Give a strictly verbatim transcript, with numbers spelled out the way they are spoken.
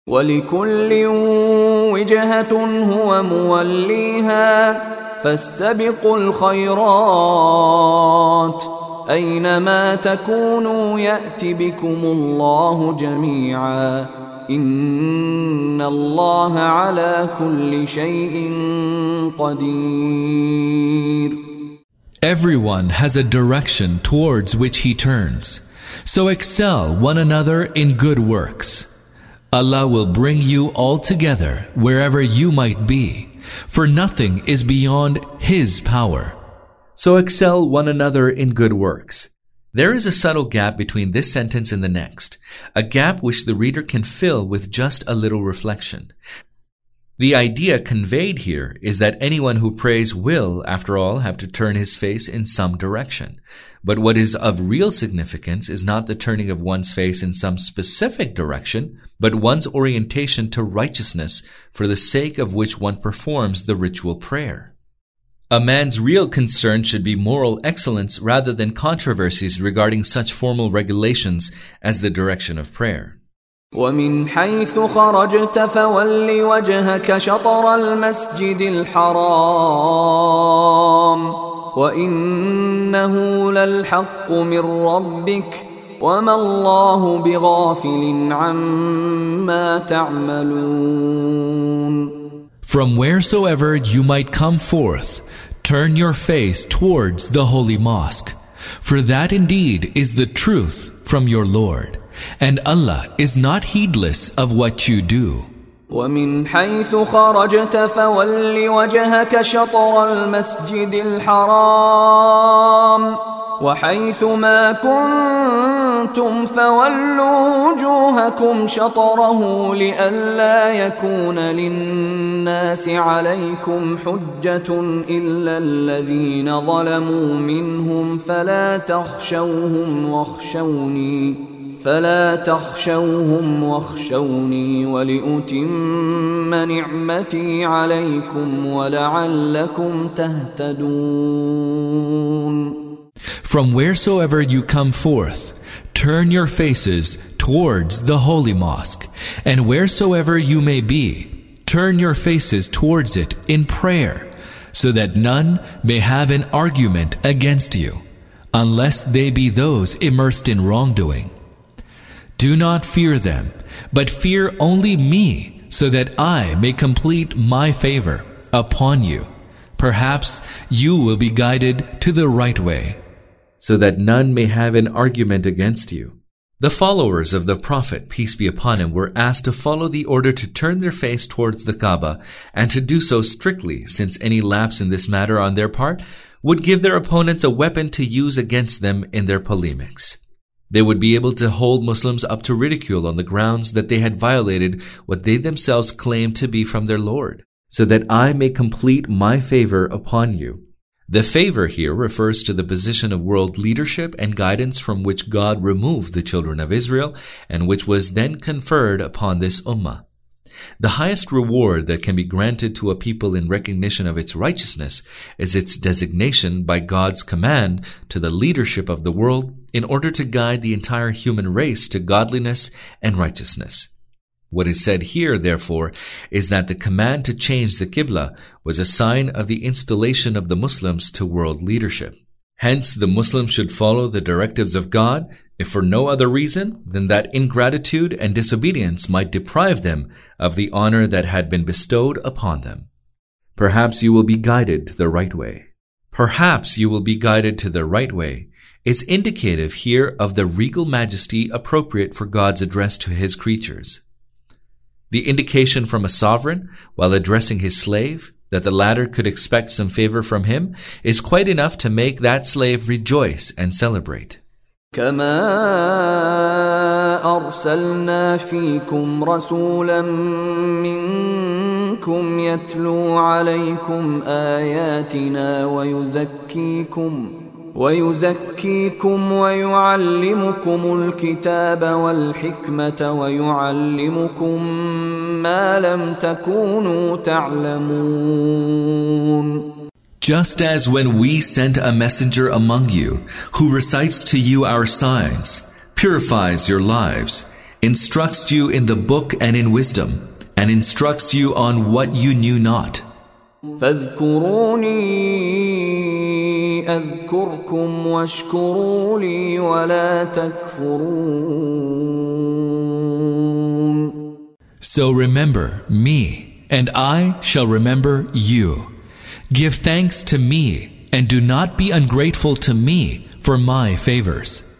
وَلِكُلٍّ وِجْهَةٌ هُوَ مُوَلِّيهَا فَاسْتَبِقُوا الْخَيْرَاتِ أَيْنَمَا تَكُونُوا يَأْتِ بِكُمُ اللَّهُ جَمِيعًا إِنَّ اللَّهَ عَلَى كُلِّ شَيْءٍ قَدِيرٌ. Everyone has a direction towards which he turns, so excel one another in good works. Allah will bring you all together wherever you might be, for nothing is beyond His power. So excel one another in good works. There is a subtle gap between this sentence and the next, a gap which the reader can fill with just a little reflection. The idea conveyed here is that anyone who prays will, after all, have to turn his face in some direction. But what is of real significance is not the turning of one's face in some specific direction, but one's orientation to righteousness for the sake of which one performs the ritual prayer. A man's real concern should be moral excellence rather than controversies regarding such formal regulations as the direction of prayer. وَمِنْ حَيْثُ خَرَجْتَ فَوَلِّ وَجْهَكَ شَطْرَ الْمَسْجِدِ الْحَرَامِ وَإِنَّهُ لَلْحَقُّ مِنْ رَبِّكَ وَمَا اللَّهُ بِغَافِلٍ عَمَّا تَعْمَلُونَ. From wheresoever you might come forth, turn your face towards the holy mosque, for that indeed is the truth from your Lord, and Allah is not heedless of what you do. وَمِنْ حَيْثُ خَرَجْتَ فَوَلِّ وَجْهَكَ شَطْرَ الْمَسْجِدِ الْحَرَامِ وَحَيْثُ مَا كُنْتُمْ فَوَلُّوا وُجُوهَكُمْ شَطْرَهُ لِئَلَّا يَكُونَ لِلنَّاسِ عَلَيْكُمْ حُجَّةٌ إِلَّا الَّذِينَ ظَلَمُوا مِنْهُمْ فَلَا تَخْشَوْهُمْ وَاخْشَوْنِي فَلَا تَخْشَوْهُمْ وَاخْشَوْنِي وَلِأُتِمَّ نِعْمَتِي عَلَيْكُمْ وَلَعَلَّكُمْ تَهْتَدُونَ. From wheresoever you come forth, turn your faces towards the holy mosque, and wheresoever you may be, turn your faces towards it in prayer, so that none may have an argument against you, unless they be those immersed in wrongdoing. Do not fear them, but fear only me, so that I may complete my favor upon you. Perhaps you will be guided to the right way, so that none may have an argument against you. The followers of the Prophet, peace be upon him, were asked to follow the order to turn their face towards the Kaaba, and to do so strictly, since any lapse in this matter on their part would give their opponents a weapon to use against them in their polemics. They would be able to hold Muslims up to ridicule on the grounds that they had violated what they themselves claimed to be from their Lord, so that I may complete my favor upon you. The favor here refers to the position of world leadership and guidance from which God removed the children of Israel, and which was then conferred upon this ummah. The highest reward that can be granted to a people in recognition of its righteousness is its designation by God's command to the leadership of the world in order to guide the entire human race to godliness and righteousness. What is said here, therefore, is that the command to change the Qibla was a sign of the installation of the Muslims to world leadership. Hence, the Muslims should follow the directives of God, if for no other reason than that ingratitude and disobedience might deprive them of the honor that had been bestowed upon them. Perhaps you will be guided to the right way. Perhaps you will be guided to the right way is indicative here of the regal majesty appropriate for God's address to His creatures. The indication from a sovereign, while addressing his slave, that the latter could expect some favor from him, is quite enough to make that slave rejoice and celebrate. كما أرسلنا فيكم رسولا منكم يتلو عليكم آياتنا ويزكيكم ويزكيكم ويعلمكم الكتاب والحكمة ويعلمكم ما لم تكونوا تعلمون. Just as when we sent a messenger among you, who recites to you our signs, purifies your lives, instructs you in the book and in wisdom, and instructs you on what you knew not. فاذكروني أذكركم واشكروا لي ولا تكفرون. So remember me, and I shall remember you. Give thanks to me, and do not be ungrateful to me for my favors.